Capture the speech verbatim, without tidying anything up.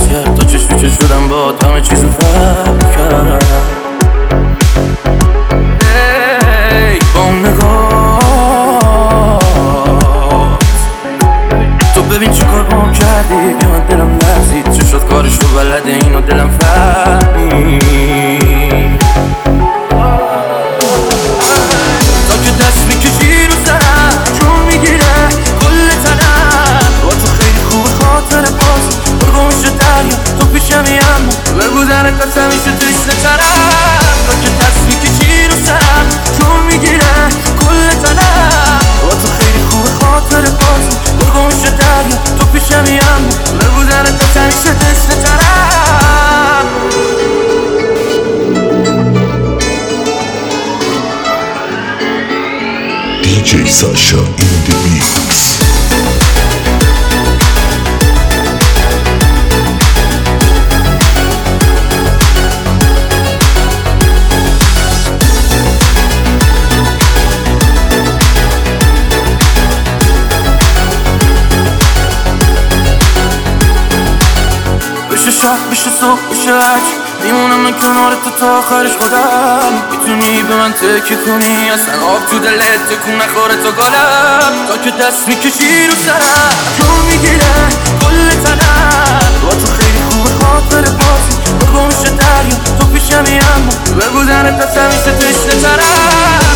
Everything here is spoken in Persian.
کرد تا چش تو چش شدم با همه چیزو فرق کردم. ای با اون نگاه تو ببین چه کار با کردی که من دلم لرزید. چه شد کارش تو بلده اینو دلم فهمید. تا که دست میکشی رو سرم جون میگیره کل تنم. با تو خیلی خوبه خاطر باز برگم شد دریا تو پیشمی اما بگو زنت همیشه تشنه ترم. تا که دست میکشی رو سرم جون میگیره کل تنم. با تو خیلی خوبه خاطر باز برگم شد دریا تو پیشمی اما بگو زنت همیشه تشنه ترم. دی جی Sasha in the mix. بشه شب بشه صبح بشه هرچ میمونم من کنار تو تا آخرش خودم. میتونی به من تکیه کنی اصلا آب تو دلت تکون نخوره تا گلم. تا که دست میکشی رو سرم جون میگیره کل تنم. با تو خیلی خوبه خاطر بازی برگم میشه دریا تو پیشمی اما بگو زنت هست همیشه تشنه ترم.